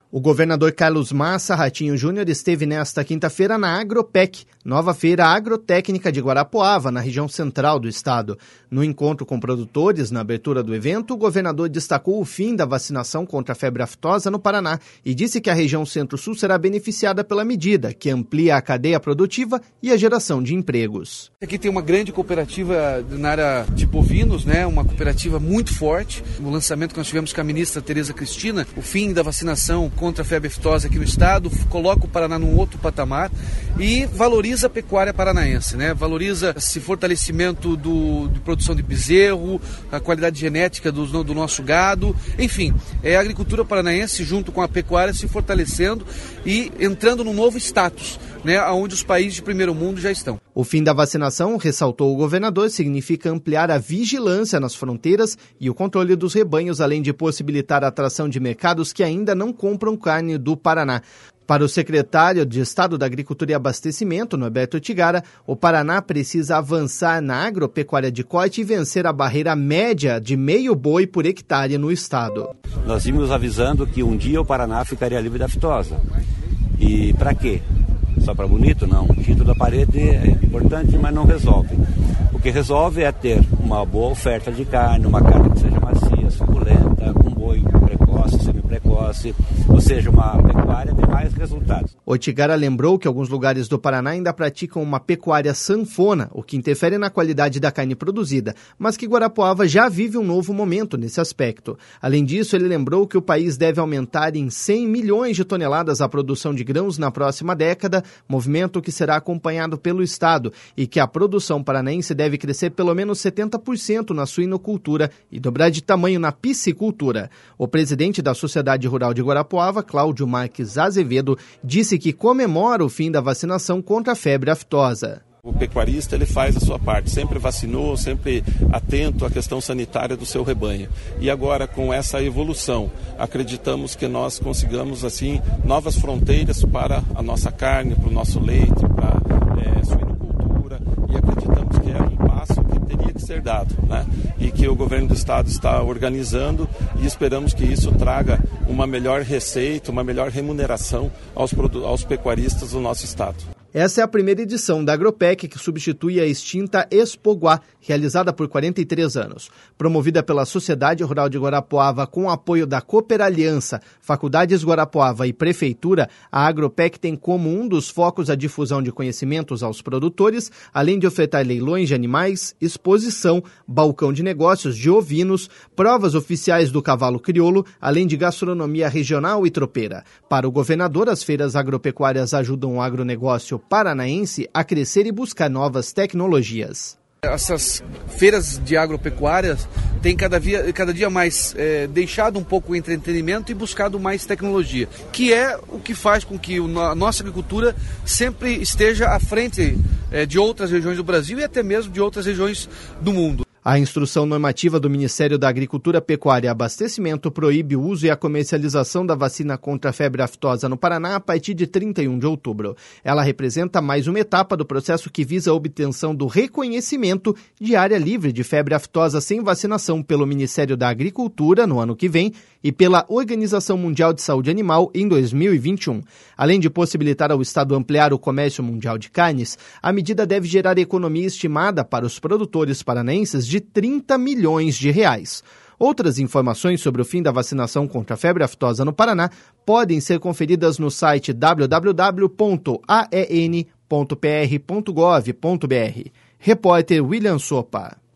O governador Carlos Massa Ratinho Júnior esteve nesta quinta-feira na Agropec, nova feira agrotécnica de Guarapuava, na região central do estado. No encontro com produtores, na abertura do evento, o governador destacou o fim da vacinação contra a febre aftosa no Paraná e disse que a região centro-sul será beneficiada pela medida, que amplia a cadeia produtiva e a geração de empregos. Aqui tem uma grande cooperativa na área de bovinos, uma cooperativa muito forte. O lançamento que nós tivemos com a ministra Tereza Cristina, o fim da vacinação contra a febre aftosa aqui no estado, coloca o Paraná num outro patamar e valoriza a pecuária paranaense, valoriza esse fortalecimento de produção de bezerro, a qualidade genética do nosso gado, enfim, é a agricultura paranaense junto com a pecuária se fortalecendo e entrando num novo status, onde os países de primeiro mundo já estão. O fim da vacinação, ressaltou o governador, significa ampliar a vigilância nas fronteiras e o controle dos rebanhos, além de possibilitar a atração de mercados que ainda não compram carne do Paraná. Para o secretário de Estado da Agricultura e Abastecimento, Norberto Tigara, o Paraná precisa avançar na agropecuária de corte e vencer a barreira média de meio boi por hectare no estado. Nós vimos avisando que um dia o Paraná ficaria livre da aftosa. E para quê? Só para bonito? Não. O título da parede é importante, mas não resolve. O que resolve é ter uma boa oferta de carne, uma carne que seja macia, suculenta, com boi precoce, semi-precoce, ou seja, uma pecuária de mais resultados. O Tigara lembrou que alguns lugares do Paraná ainda praticam uma pecuária sanfona, o que interfere na qualidade da carne produzida, mas que Guarapuava já vive um novo momento nesse aspecto. Além disso, ele lembrou que o país deve aumentar em 100 milhões de toneladas a produção de grãos na próxima década, movimento que será acompanhado pelo estado, e que a produção paranaense deve crescer pelo menos 70% na suinocultura e dobrar de tamanho na piscicultura. O presidente da Sociedade Rural de Guarapuava, Cláudio Marques Azevedo, disse que comemora o fim da vacinação contra a febre aftosa. O pecuarista ele faz a sua parte, sempre vacinou, sempre atento à questão sanitária do seu rebanho. E agora, com essa evolução, acreditamos que nós consigamos assim novas fronteiras para a nossa carne, para o nosso leite, para a suinocultura, e acreditamos que é um passo que teria que ser dado, e que o governo do estado está organizando, e esperamos que isso traga uma melhor receita, uma melhor remuneração aos pecuaristas do nosso estado. Essa é a primeira edição da Agropec, que substitui a extinta Expoguá, realizada por 43 anos. Promovida pela Sociedade Rural de Guarapuava com o apoio da Cooper Aliança, Faculdades Guarapuava e Prefeitura, a Agropec tem como um dos focos a difusão de conhecimentos aos produtores, além de ofertar leilões de animais, exposição, balcão de negócios de ovinos, provas oficiais do cavalo crioulo, além de gastronomia regional e tropeira. Para o governador, as feiras agropecuárias ajudam o agronegócio paranaense a crescer e buscar novas tecnologias. Essas feiras de agropecuárias têm cada dia mais deixado um pouco o entretenimento e buscado mais tecnologia, que é o que faz com que a nossa agricultura sempre esteja à frente de outras regiões do Brasil e até mesmo de outras regiões do mundo. A instrução normativa do Ministério da Agricultura, Pecuária e Abastecimento proíbe o uso e a comercialização da vacina contra a febre aftosa no Paraná a partir de 31 de outubro. Ela representa mais uma etapa do processo que visa a obtenção do reconhecimento de área livre de febre aftosa sem vacinação pelo Ministério da Agricultura no ano que vem e pela Organização Mundial de Saúde Animal em 2021. Além de possibilitar ao Estado ampliar o comércio mundial de carnes, a medida deve gerar economia estimada para os produtores paranaenses de 30 milhões de reais. Outras informações sobre o fim da vacinação contra a febre aftosa no Paraná podem ser conferidas no site www.aen.pr.gov.br. Repórter William Sopa.